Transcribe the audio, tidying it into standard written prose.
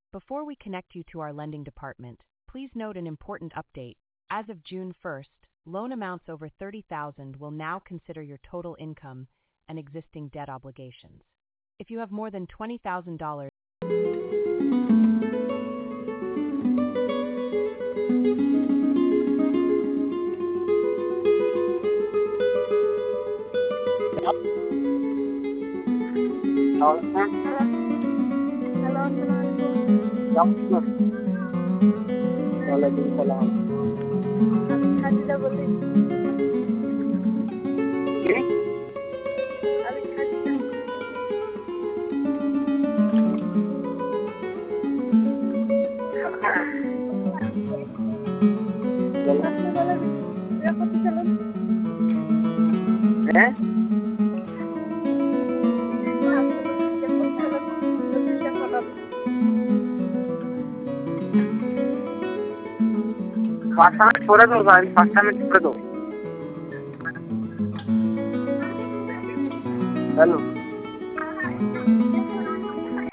Before we connect you to our lending department, please note an important update. As of June 1st, loan amounts over $30,000 will now consider your total income and existing debt obligations. If you have more than $20,000, वालेकुम Khadija बोल रही जी अभी Khadija ये पति चलो हैं fast छोड़ दो गाड़ी फास्ट में छोड़ दो हेलो